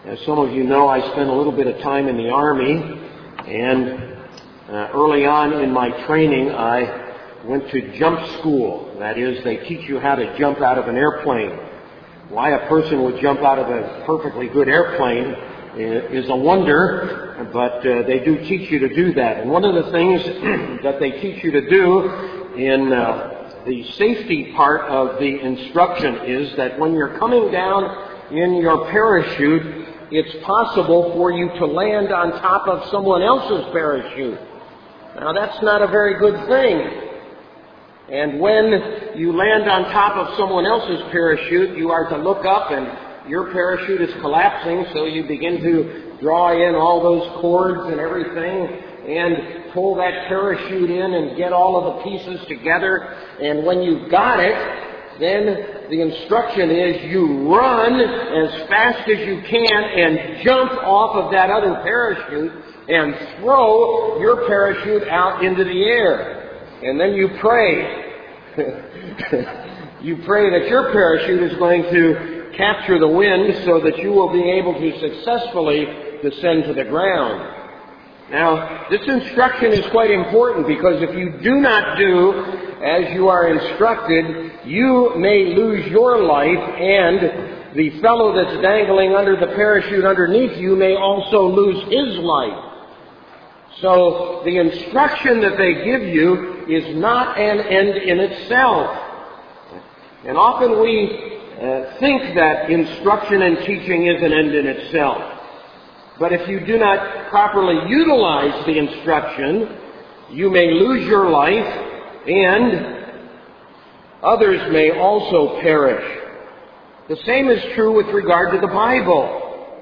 As some of you know, I spent a little bit of time in the Army, and early on in my training, I went to jump school. That is, they teach you how to jump out of an airplane. Why a person would jump out of a perfectly good airplane is a wonder, but they do teach you to do that. And one of the things that they teach you to do in the safety part of the instruction is that when you're coming down in your parachute, it's possible for you to land on top of someone else's parachute. Now, that's not a very good thing. And when you land on top of someone else's parachute, you are to look up and your parachute is collapsing, so you begin to draw in all those cords and everything and pull that parachute in and get all of the pieces together. And when you've got it, then the instruction is you run as fast as you can and jump off of that other parachute and throw your parachute out into the air. And then you pray. You pray that your parachute is going to capture the wind so that you will be able to successfully descend to the ground. Now, this instruction is quite important because if you do not do as you are instructed, you may lose your life, and the fellow that's dangling under the parachute underneath you may also lose his life. So the instruction that they give you is not an end in itself. And often we think that instruction and teaching is an end in itself. But if you do not properly utilize the instruction, you may lose your life and others may also perish. The same is true with regard to the Bible.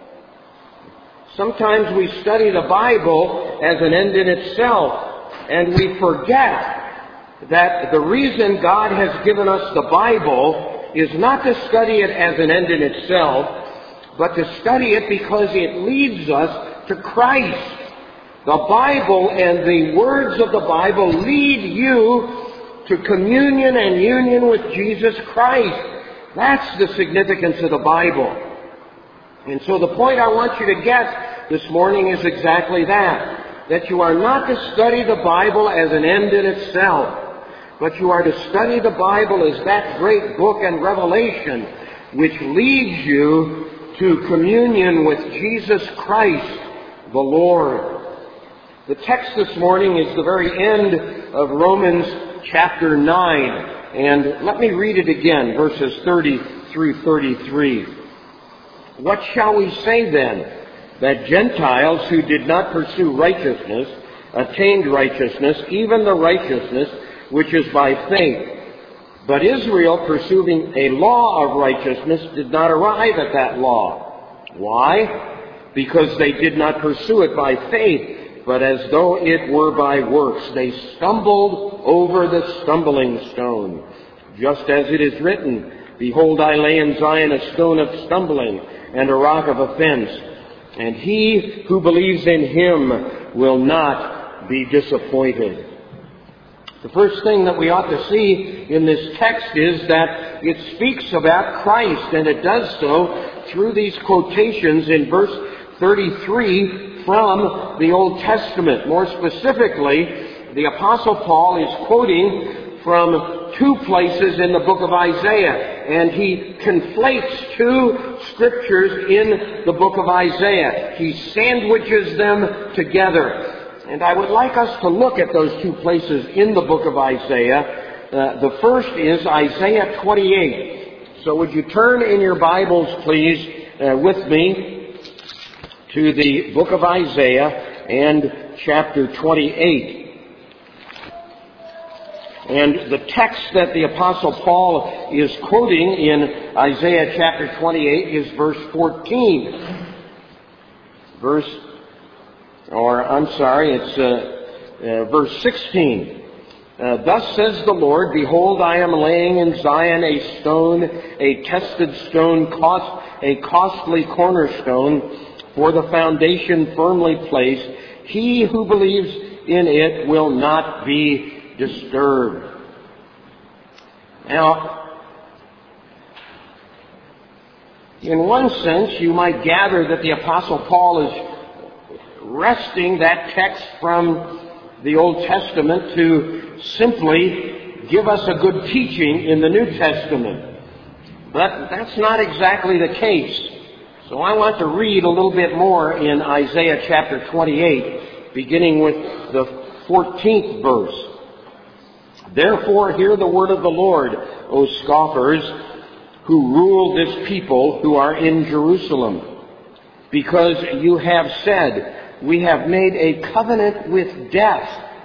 Sometimes we study the Bible as an end in itself, and we forget that the reason God has given us the Bible is not to study it as an end in itself, but to study it because it leads us to Christ. The Bible and the words of the Bible lead you to communion and union with Jesus Christ. That's the significance of the Bible. And so the point I want you to get this morning is exactly that you are not to study the Bible as an end in itself, but you are to study the Bible as that great book and revelation which leads you to communion with Jesus Christ, the Lord. The text this morning is the very end of Romans chapter 9, and let me read it again, verses 30 through 33. What shall we say then? That Gentiles who did not pursue righteousness attained righteousness, even the righteousness which is by faith. But Israel, pursuing a law of righteousness, did not arrive at that law. Why? Because they did not pursue it by faith, but as though it were by works. They stumbled over the stumbling stone. Just as it is written, Behold, I lay in Zion a stone of stumbling and a rock of offense, and he who believes in him will not be disappointed. The first thing that we ought to see in this text is that it speaks about Christ, and it does so through these quotations in verse 33 from the Old Testament. More specifically, the Apostle Paul is quoting from two places in the book of Isaiah, and he conflates two scriptures in the book of Isaiah. He sandwiches them together. And I would like us to look at those two places in the book of Isaiah. The first is Isaiah 28. So would you turn in your Bibles, please, with me to the book of Isaiah and chapter 28. And the text that the Apostle Paul is quoting in Isaiah chapter 28 is verse 14. Verse 16. Thus says the Lord, Behold, I am laying in Zion a stone, a tested stone, a costly cornerstone, for the foundation firmly placed. He who believes in it will not be disturbed. Now, In one sense, you might gather that the Apostle Paul is wresting that text from the Old Testament to simply give us a good teaching in the New Testament. But that's not exactly the case. So I want to read a little bit more in Isaiah chapter 28, beginning with the 14th verse. Therefore hear the word of the Lord, O scoffers, who rule this people who are in Jerusalem. Because you have said, we have made a covenant with death,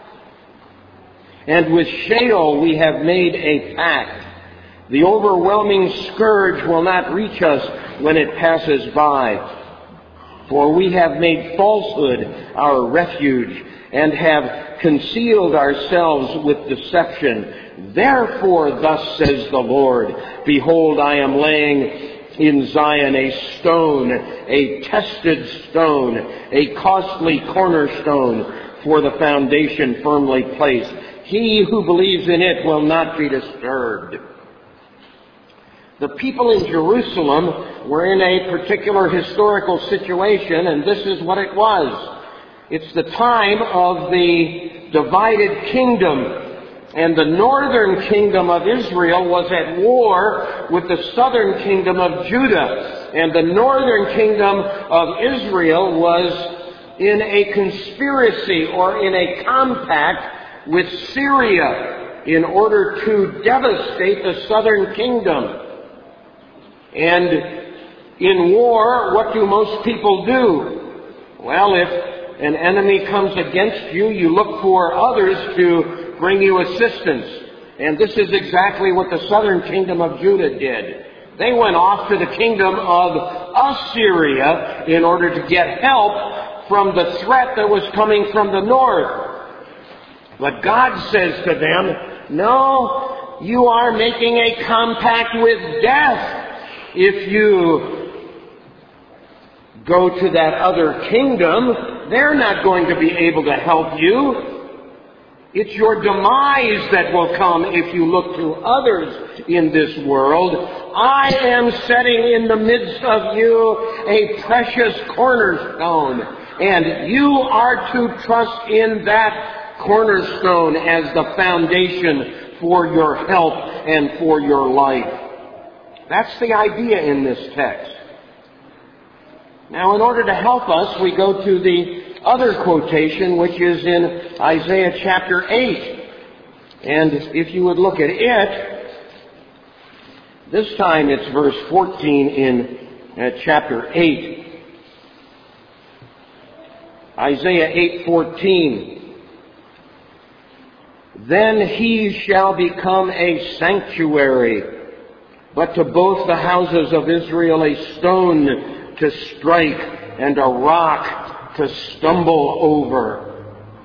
and with Sheol we have made a pact. The overwhelming scourge will not reach us when it passes by. For we have made falsehood our refuge, and have concealed ourselves with deception. Therefore, thus says the Lord, behold, I am laying in Zion a stone, a tested stone, a costly cornerstone for the foundation firmly placed. He who believes in it will not be disturbed. The people in Jerusalem were in a particular historical situation, and this is what it was. It's the time of the divided kingdom, and the northern kingdom of Israel was at war with the southern kingdom of Judah, and the northern kingdom of Israel was in a conspiracy or in a compact with Syria in order to devastate the southern kingdom. And in war, what do most people do? Well, if an enemy comes against you, you look for others to bring you assistance. And this is exactly what the southern kingdom of Judah did. They went off to the kingdom of Assyria in order to get help from the threat that was coming from the north. But God says to them, no, you are making a compact with death if you go to that other kingdom. They're not going to be able to help you. It's your demise that will come if you look to others in this world. I am setting in the midst of you a precious cornerstone, and you are to trust in that cornerstone as the foundation for your help and for your life. That's the idea in this text. Now, in order to help us, we go to the other quotation, which is in Isaiah chapter 8. And if you would look at it, this time it's verse 14 in chapter 8. Isaiah 8:14. Then he shall become a sanctuary, but to both the houses of Israel a stone to strike and a rock to stumble over.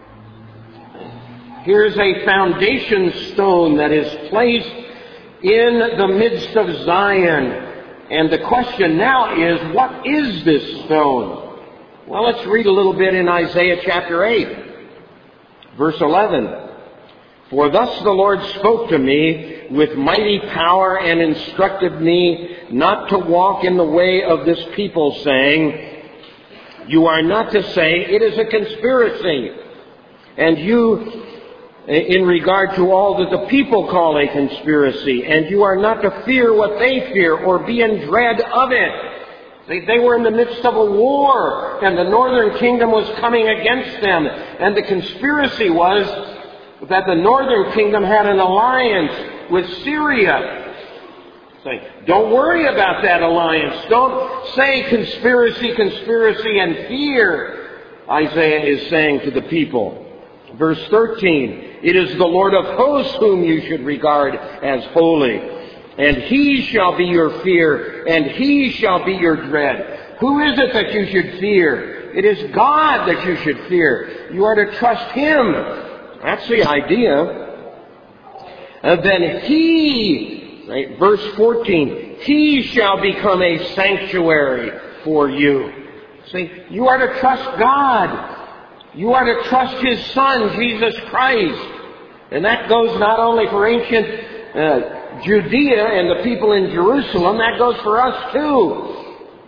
Here's a foundation stone that is placed in the midst of Zion. And the question now is, what is this stone? Well, let's read a little bit in Isaiah chapter 8, verse 11. For thus the Lord spoke to me with mighty power and instructed me not to walk in the way of this people, saying, you are not to say, it is a conspiracy. And you, in regard to all that the people call a conspiracy, and you are not to fear what they fear or be in dread of it. They were in the midst of a war, and the northern kingdom was coming against them. And the conspiracy was that the northern kingdom had an alliance with Syria. Say, don't worry about that alliance. Don't say conspiracy, and fear, Isaiah is saying to the people. Verse 13, it is the Lord of hosts whom you should regard as holy, and he shall be your fear, and he shall be your dread. Who is it that you should fear? It is God that you should fear. You are to trust him. That's the idea. And then he, right, verse 14, he shall become a sanctuary for you. See, you are to trust God. You are to trust his Son, Jesus Christ. And that goes not only for ancient Judea and the people in Jerusalem, that goes for us too.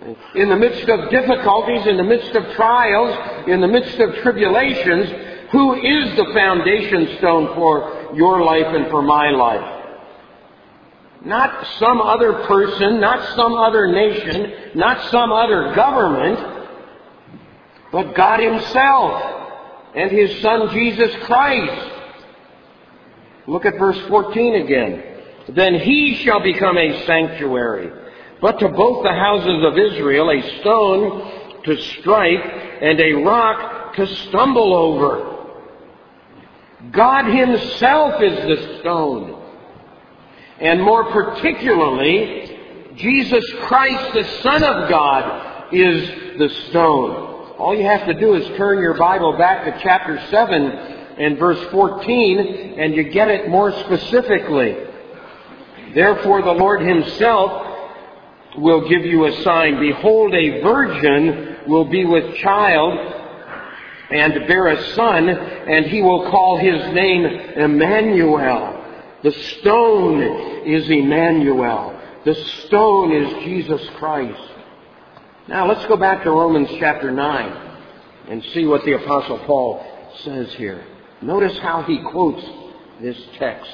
In the midst of difficulties, in the midst of trials, in the midst of tribulations, who is the foundation stone for your life and for my life? Not some other person, not some other nation, not some other government, but God Himself and His Son Jesus Christ. Look at verse 14 again. Then He shall become a sanctuary, but to both the houses of Israel a stone to strike and a rock to stumble over. God Himself is the stone. And more particularly, Jesus Christ, the Son of God, is the stone. All you have to do is turn your Bible back to chapter 7 and verse 14, and you get it more specifically. Therefore the Lord Himself will give you a sign. Behold, a virgin will be with child and bear a son, and He will call His name Emmanuel. The stone is Emmanuel. The stone is Jesus Christ. Now let's go back to Romans chapter 9 and see what the Apostle Paul says here. Notice how he quotes this text.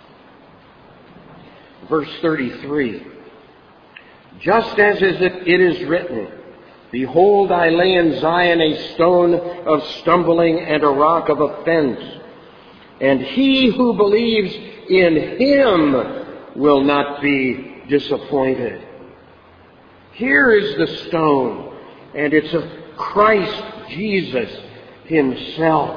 Verse 33. Just as it is written, Behold, I lay in Zion a stone of stumbling and a rock of offense, and he who believes in Him will not be disappointed. Here is the stone, and it's of Christ Jesus Himself.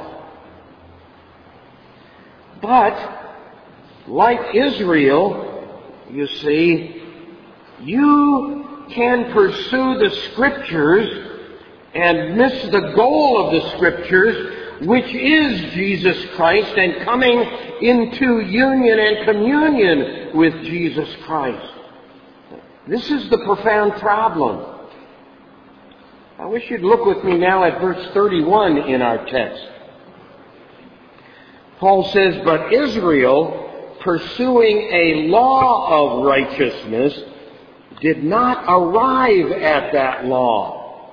But, like Israel, you see, you can pursue the Scriptures and miss the goal of the Scriptures, which is Jesus Christ and coming into union and communion with Jesus Christ. This is the profound problem. I wish you'd look with me now at verse 31 in our text. Paul says, But Israel, pursuing a law of righteousness, did not arrive at that law.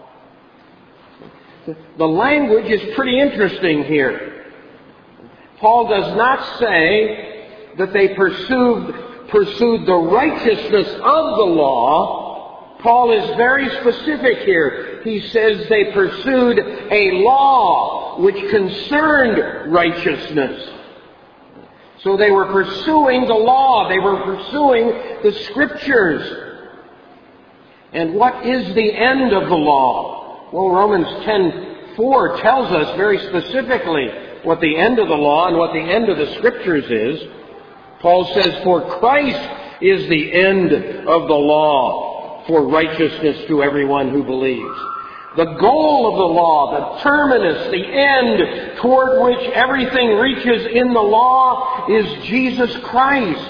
The language is pretty interesting here. Paul does not say that they pursued the righteousness of the law. Paul is very specific here. He says they pursued a law which concerned righteousness. So they were pursuing the law. They were pursuing the Scriptures. And what is the end of the law? Well, Romans 10:4 tells us very specifically what the end of the law and what the end of the Scriptures is. Paul says, For Christ is the end of the law for righteousness to everyone who believes. The goal of the law, the terminus, the end toward which everything reaches in the law is Jesus Christ.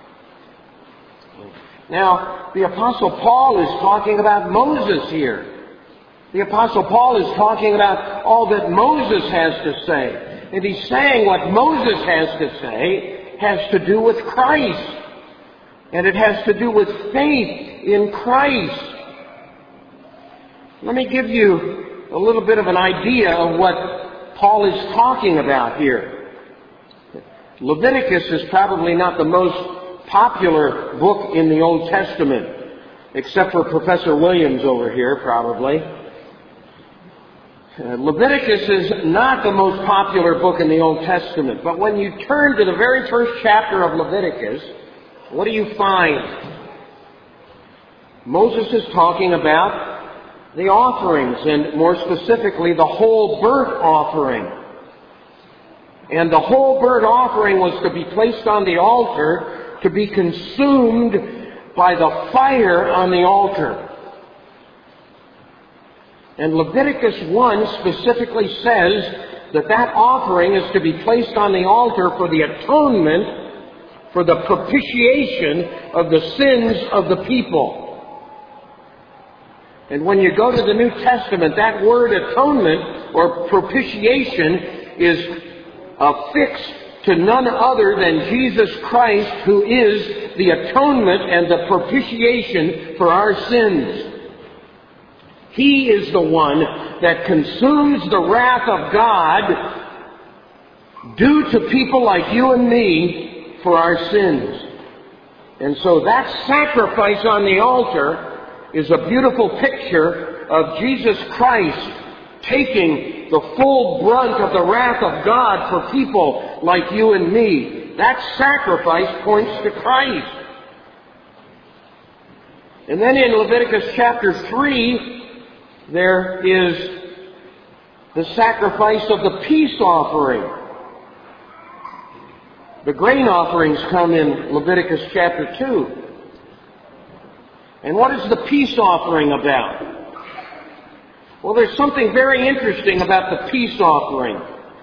Now, the Apostle Paul is talking about Moses here. The Apostle Paul is talking about all that Moses has to say. And he's saying what Moses has to say has to do with Christ. And it has to do with faith in Christ. Let me give you a little bit of an idea of what Paul is talking about here. Leviticus is probably not the most popular book in the Old Testament, except for Professor Williams over here, probably. Leviticus is not the most popular book in the Old Testament, but when you turn to the very first chapter of Leviticus, what do you find? Moses is talking about the offerings, and more specifically, the whole burnt offering. And the whole burnt offering was to be placed on the altar to be consumed by the fire on the altar. And Leviticus 1 specifically says that that offering is to be placed on the altar for the atonement, for the propitiation of the sins of the people. And when you go to the New Testament, that word atonement or propitiation is affixed to none other than Jesus Christ, who is the atonement and the propitiation for our sins. He is the one that consumes the wrath of God due to people like you and me for our sins. And so that sacrifice on the altar is a beautiful picture of Jesus Christ taking the full brunt of the wrath of God for people like you and me. That sacrifice points to Christ. And then in Leviticus chapter 3, there is the sacrifice of the peace offering. The grain offerings come in Leviticus chapter 2. And what is the peace offering about? Well, there's something very interesting about the peace offering.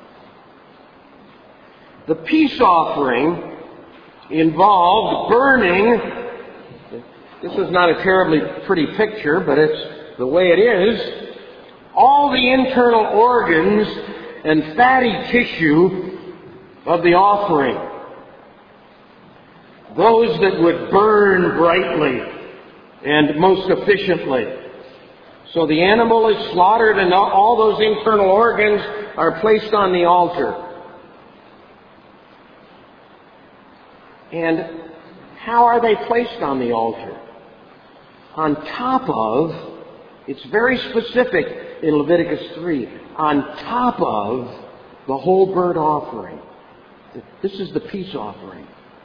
The peace offering involved burning. This is not a terribly pretty picture, but it's the way it is. All the internal organs and fatty tissue of the offering. Those that would burn brightly and most efficiently. So the animal is slaughtered and all those internal organs are placed on the altar. And how are they placed on the altar? On top of, it's very specific in Leviticus 3, on top of the whole burnt offering. This is the peace offering.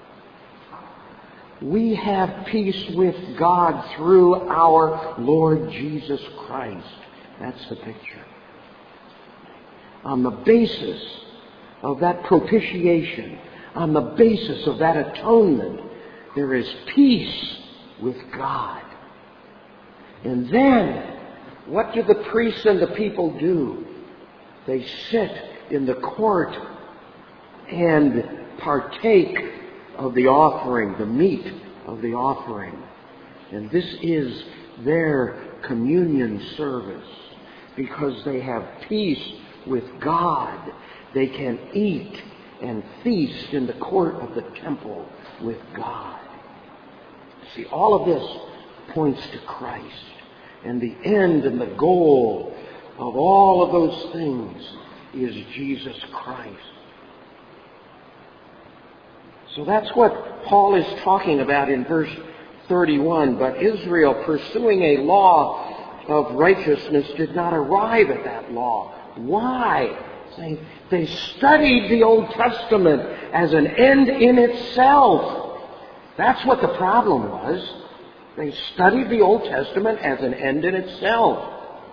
We have peace with God through our Lord Jesus Christ. That's the picture. On the basis of that propitiation, on the basis of that atonement, there is peace with God. And then, what do the priests and the people do? They sit in the court and partake of the offering, the meat of the offering. And this is their communion service. Because they have peace with God, they can eat and feast in the court of the temple with God. See, all of this points to Christ. And the end and the goal of all of those things is Jesus Christ. So that's what Paul is talking about in verse 31. But Israel, pursuing a law of righteousness, did not arrive at that law. Why? They studied the Old Testament as an end in itself. That's what the problem was. They studied the Old Testament as an end in itself.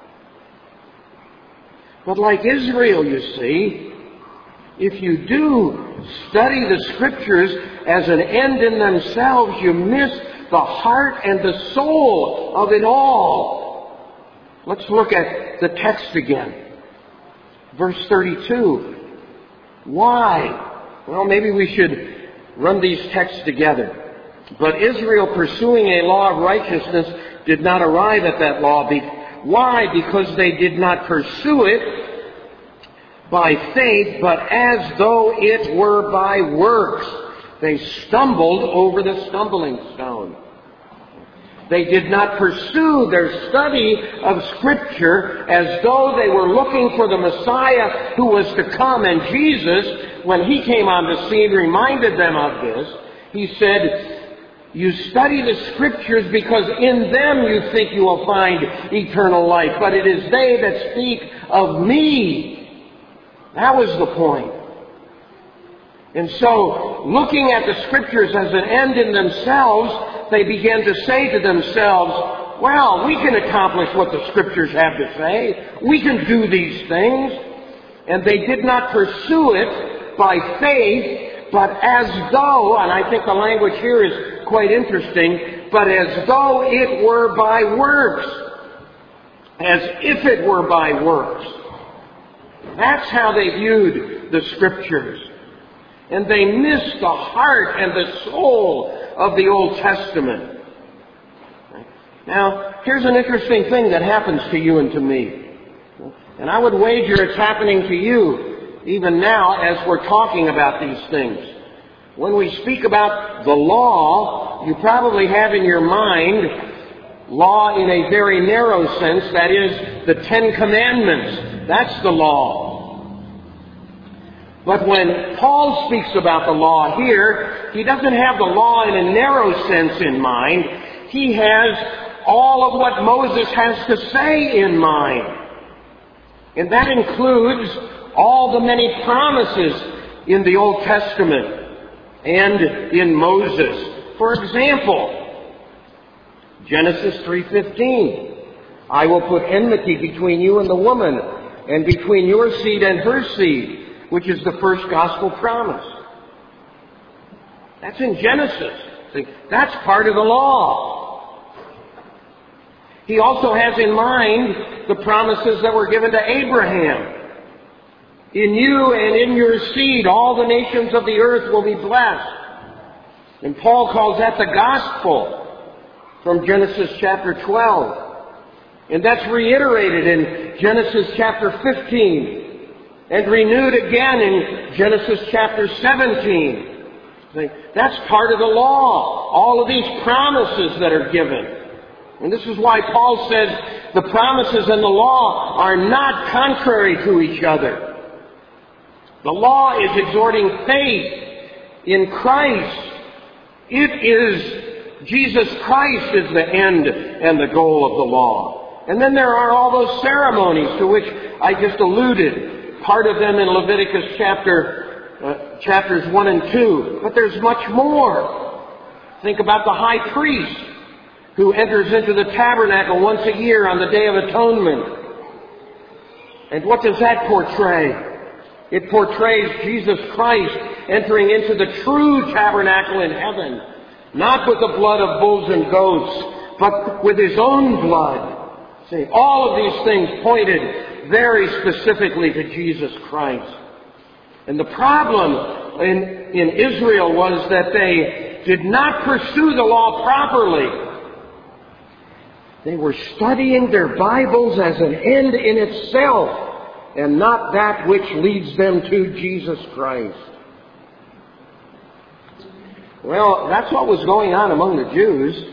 But like Israel, you see, if you do study the Scriptures as an end in themselves, you miss the heart and the soul of it all. Let's look at the text again. Verse 32. Why? Well, maybe we should run these texts together. But Israel, pursuing a law of righteousness, did not arrive at that law. Why? Because they did not pursue it by faith, but as though it were by works. They stumbled over the stumbling stone. They did not pursue their study of Scripture as though they were looking for the Messiah who was to come. And Jesus, when He came on the scene, reminded them of this. He said, you study the Scriptures because in them you think you will find eternal life. But it is they that speak of me. That was the point. And so, looking at the Scriptures as an end in themselves, they began to say to themselves, well, we can accomplish what the Scriptures have to say. We can do these things. And they did not pursue it by faith, but as though, and I think the language here is quite interesting, but as though it were by works. As if it were by works. That's how they viewed the Scriptures. And they missed the heart and the soul of the Old Testament. Now, here's an interesting thing that happens to you and to me. And I would wager it's happening to you even now as we're talking about these things. When we speak about the law, you probably have in your mind law in a very narrow sense, that is, the Ten Commandments. That's the law. But when Paul speaks about the law here, he doesn't have the law in a narrow sense in mind. He has all of what Moses has to say in mind. And that includes all the many promises in the Old Testament and in Moses. For example, Genesis 3:15, I will put enmity between you and the woman, and between your seed and her seed, which is the first gospel promise. That's in Genesis. See, that's part of the law. He also has in mind the promises that were given to Abraham. In you and in your seed, all the nations of the earth will be blessed. And Paul calls that the gospel from Genesis chapter 12. And that's reiterated in Genesis chapter 15 and renewed again in Genesis chapter 17. That's part of the law. All of these promises that are given. And this is why Paul says the promises and the law are not contrary to each other. The law is exhorting faith in Christ. It is Jesus Christ is the end and the goal of the law. And then there are all those ceremonies to which I just alluded. Part of them in Leviticus chapters 1 and 2. But there's much more. Think about the high priest who enters into the tabernacle once a year on the Day of Atonement. And what does that portray? It portrays Jesus Christ entering into the true tabernacle in heaven, not with the blood of bulls and goats, but with His own blood. See, all of these things pointed very specifically to Jesus Christ. And the problem in Israel was that they did not pursue the law properly. They were studying their Bibles as an end in itself, and not that which leads them to Jesus Christ. Well, that's what was going on among the Jews.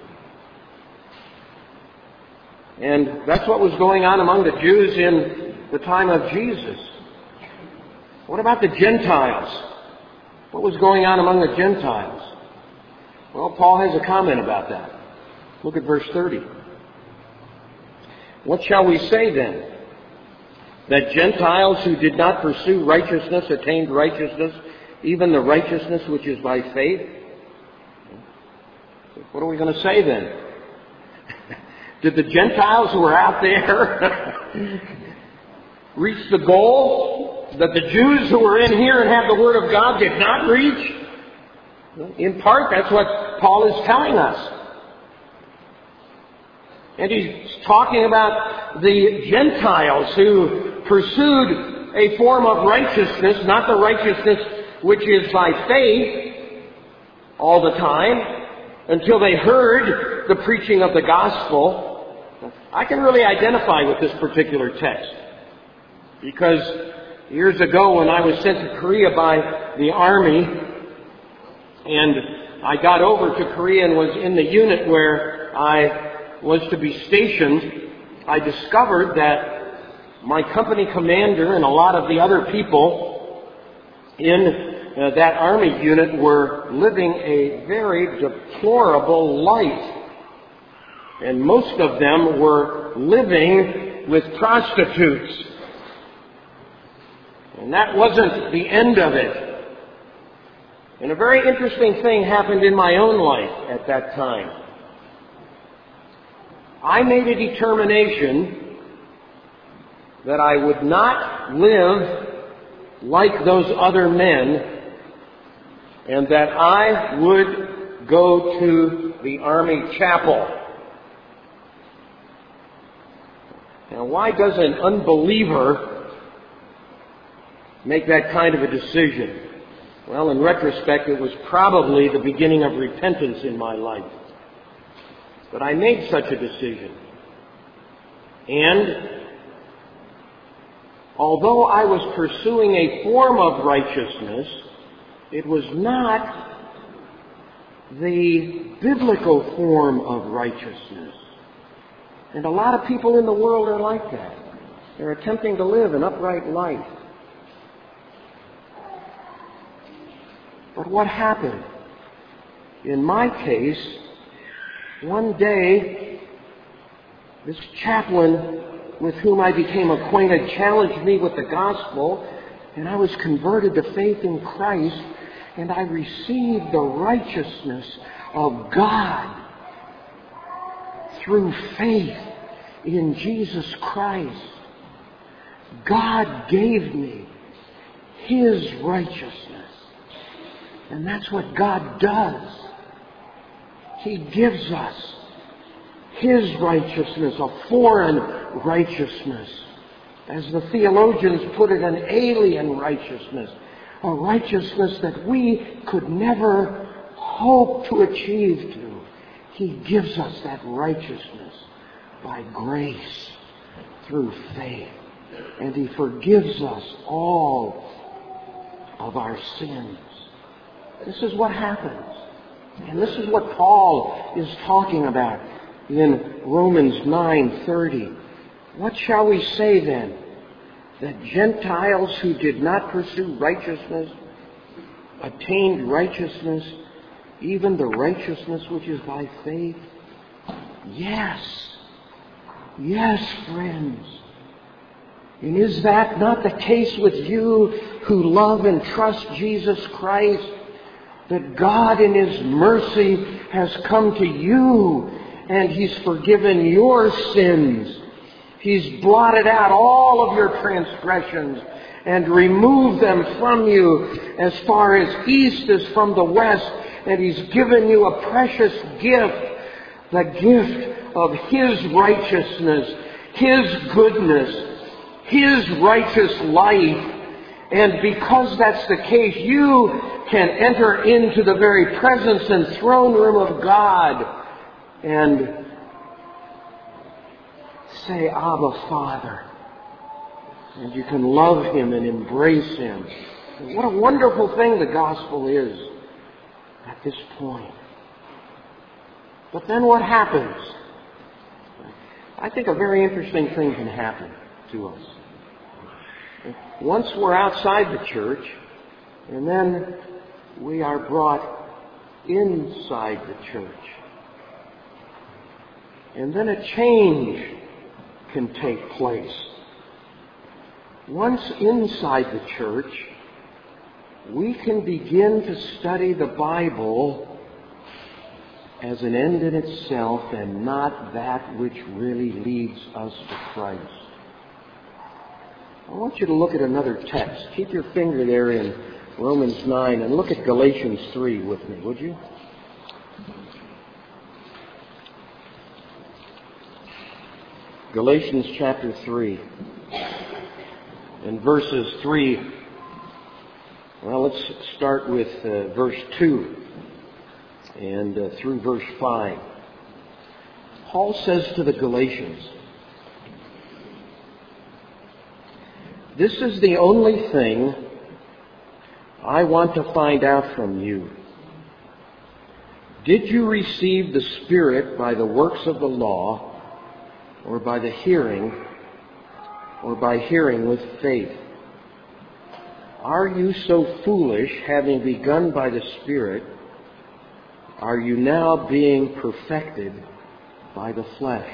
And that's what was going on among the Jews in the time of Jesus. What about the Gentiles? What was going on among the Gentiles? Well, Paul has a comment about that. Look at verse 30. What shall we say then? That Gentiles who did not pursue righteousness attained righteousness, even the righteousness which is by faith? What are we going to say then? Did the Gentiles who were out there reach the goal that the Jews who were in here and have the Word of God did not reach? In part, that's what Paul is telling us. And he's talking about the Gentiles who pursued a form of righteousness, not the righteousness which is by faith all the time, until they heard the preaching of the gospel. I can really identify with this particular text, because years ago when I was sent to Korea by the Army, and I got over to Korea and was in the unit where I was to be stationed, I discovered that my company commander and a lot of the other people in that Army unit were living a very deplorable life. And most of them were living with prostitutes. And that wasn't the end of it. And a very interesting thing happened in my own life at that time. I made a determination that I would not live like those other men, and that I would go to the Army chapel. Now, why does an unbeliever make that kind of a decision? Well, in retrospect, it was probably the beginning of repentance in my life. But I made such a decision. And although I was pursuing a form of righteousness, it was not the biblical form of righteousness. And a lot of people in the world are like that. They're attempting to live an upright life. But what happened? In my case, one day, this chaplain with whom I became acquainted challenged me with the gospel, and I was converted to faith in Christ, and I received the righteousness of God through faith in Jesus Christ. God gave me His righteousness. And that's what God does. He gives us His righteousness, a foreign righteousness. As the theologians put it, an alien righteousness. A righteousness that we could never hope to achieve to. He gives us that righteousness by grace through faith. And He forgives us all of our sins. This is what happens. And this is what Paul is talking about in Romans 9:30. What shall we say then? That Gentiles who did not pursue righteousness attained righteousness, even the righteousness which is by faith? Yes. Yes, friends. And is that not the case with you who love and trust Jesus Christ? That God in His mercy has come to you and He's forgiven your sins. He's blotted out all of your transgressions and removed them from you as far as east is from the west. And He's given you a precious gift, the gift of His righteousness, His goodness, His righteous life. And because that's the case, you can enter into the very presence and throne room of God and say, Abba, Father. And you can love Him and embrace Him. And what a wonderful thing the gospel is at this point. But then what happens? I think a very interesting thing can happen to us. Once we're outside the church, and then we are brought inside the church. And then a change can take place. Once inside the church, we can begin to study the Bible as an end in itself and not that which really leads us to Christ. I want you to look at another text. Keep your finger there in Romans 9 and look at Galatians 3 with me, would you? Galatians chapter 3 and verses 3. Well, let's start with verse 2 and through verse 5. Paul says to the Galatians, "This is the only thing I want to find out from you. Did you receive the Spirit by the works of the law, or by the hearing, or by hearing with faith? Are you so foolish, having begun by the Spirit, are you now being perfected by the flesh?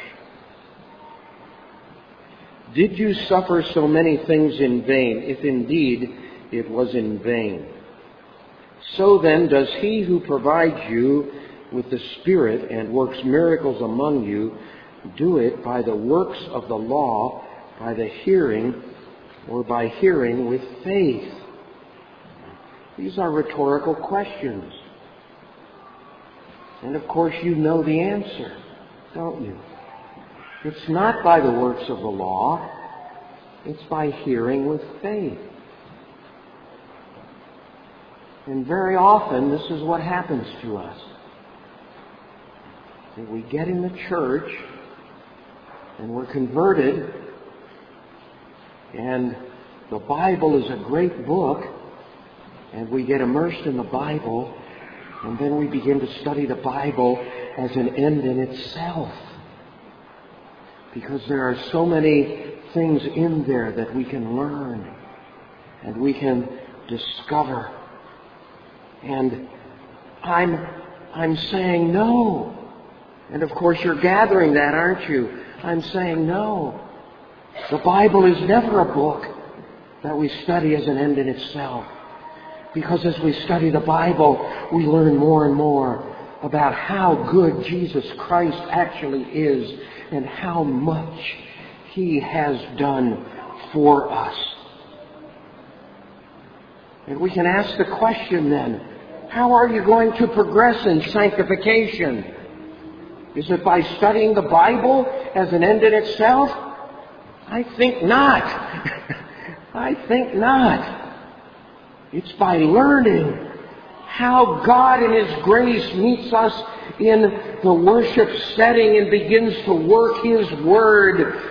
Did you suffer so many things in vain, if indeed it was in vain? So then does He who provides you with the Spirit and works miracles among you do it by the works of the law, by the hearing, or by hearing with faith?" These are rhetorical questions. And of course you know the answer, don't you? It's not by the works of the law. It's by hearing with faith. And very often this is what happens to us. That we get in the church and we're converted, and the Bible is a great book, and we get immersed in the Bible, and then we begin to study the Bible as an end in itself. because there are so many things in there that we can learn and we can discover. And I'm saying no. And of course you're gathering that, aren't you? I'm saying no. The Bible is never a book that we study as an end in itself. Because as we study the Bible, we learn more and more about how good Jesus Christ actually is and how much He has done for us. And we can ask the question then, how are you going to progress in sanctification? Is it by studying the Bible as an end in itself? I think not. I think not. It's by learning how God in His grace meets us in the worship setting and begins to work His Word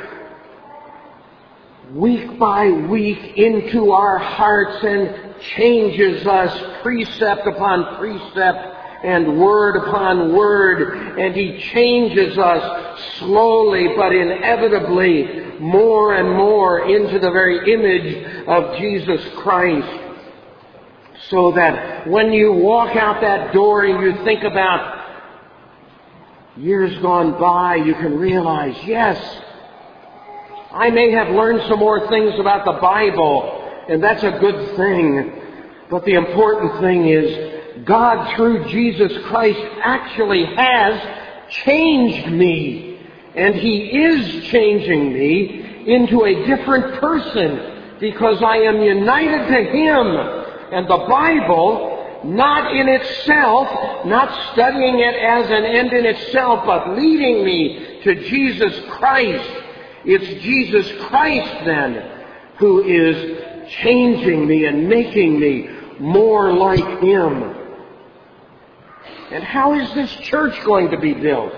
week by week into our hearts and changes us precept upon precept and word upon word. And He changes us slowly but inevitably more and more into the very image of Jesus Christ. So that when you walk out that door and you think about years gone by, you can realize, yes, I may have learned some more things about the Bible, and that's a good thing. But the important thing is God, through Jesus Christ, actually has changed me. And He is changing me into a different person because I am united to Him. And the Bible, not in itself, not studying it as an end in itself, but leading me to Jesus Christ. It's Jesus Christ, then, who is changing me and making me more like Him. And how is this church going to be built?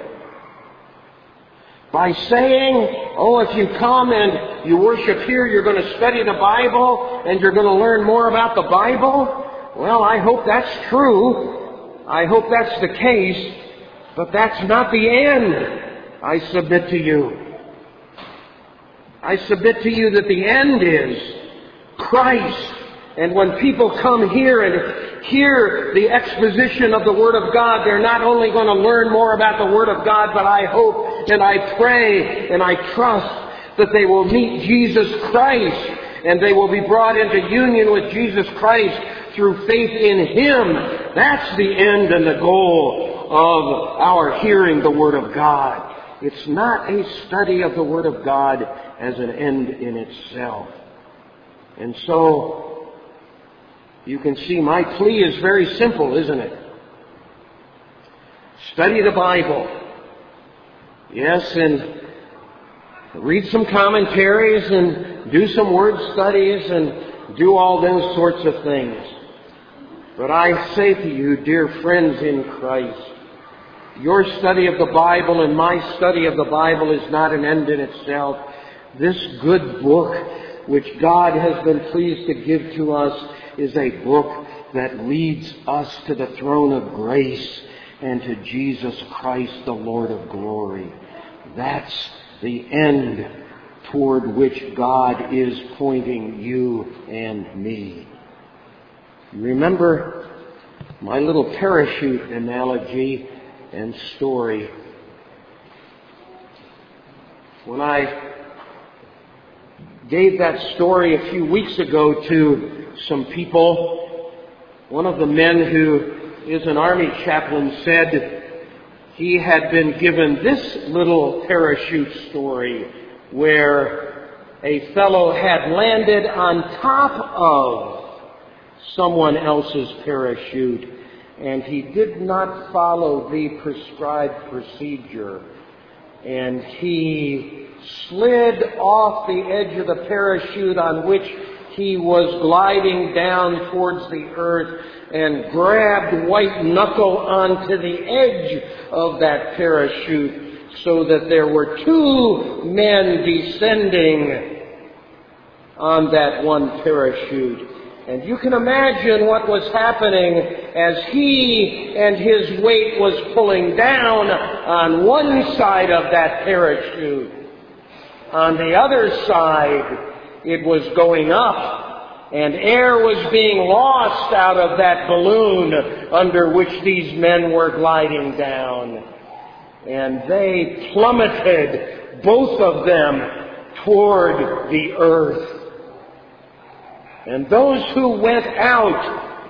By saying, oh, if you come and you worship here, you're going to study the Bible and you're going to learn more about the Bible? Well, I hope that's true. I hope that's the case. But that's not the end, I submit to you. I submit to you that the end is Christ. And when people come here and hear the exposition of the Word of God, they're not only going to learn more about the Word of God, but I hope and I pray and I trust that they will meet Jesus Christ and they will be brought into union with Jesus Christ through faith in Him. That's the end and the goal of our hearing the Word of God. It's not a study of the Word of God as an end in itself. And so, you can see my plea is very simple, isn't it? Study the Bible. Yes, and read some commentaries and do some word studies and do all those sorts of things. But I say to you, dear friends in Christ, your study of the Bible and my study of the Bible is not an end in itself. This good book, which God has been pleased to give to us, is a book that leads us to the throne of grace and to Jesus Christ, the Lord of glory. That's the end toward which God is pointing you and me. Remember my little parachute analogy and story. When I gave that story a few weeks ago to some people, one of the men who is an army chaplain said he had been given this little parachute story where a fellow had landed on top of someone else's parachute and he did not follow the prescribed procedure and he slid off the edge of the parachute on which he was gliding down towards the earth and grabbed white knuckle onto the edge of that parachute so that there were two men descending on that one parachute. And you can imagine what was happening as he and his weight was pulling down on one side of that parachute. on the other side, it was going up, and air was being lost out of that balloon under which these men were gliding down. And they plummeted, both of them, toward the earth. And those who went out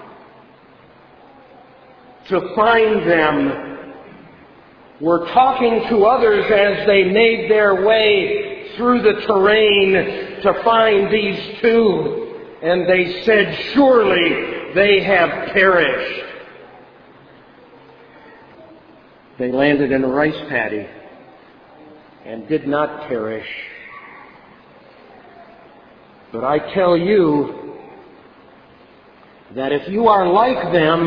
to find them were talking to others as they made their way through the terrain to find these two. And they said, "Surely they have perished." They landed in a rice paddy and did not perish. But I tell you that if you are like them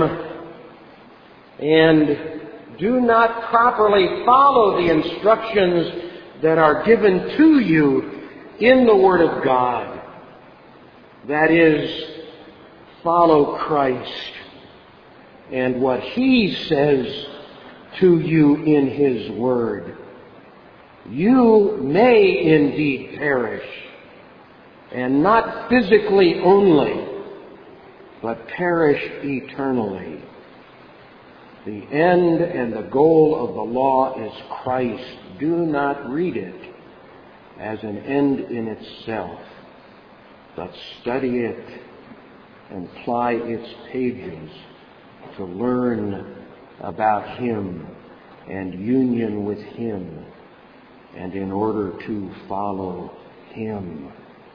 and do not properly follow the instructions that are given to you in the Word of God, that is, follow Christ and what He says to you in His Word, you may indeed perish, and not physically only, but perish eternally. The end and the goal of the law is Christ. Do not read it as an end in itself, but study it and ply its pages to learn about Him and union with Him, and in order to follow Him.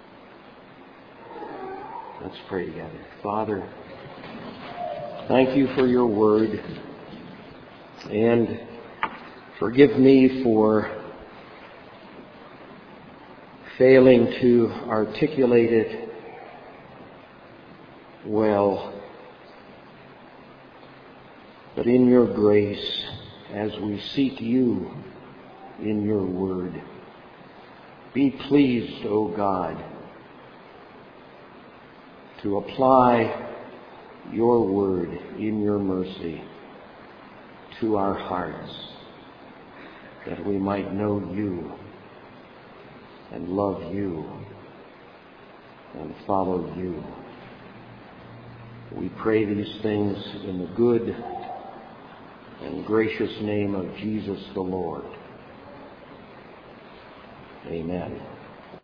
Let's pray together. Father, thank you for your word, and forgive me for failing to articulate it well. But in your grace, as we seek you in your word, be pleased, O God, to apply your word in your mercy to our hearts, that we might know you and love you and follow you. We pray these things in the good and gracious name of Jesus the Lord. Amen.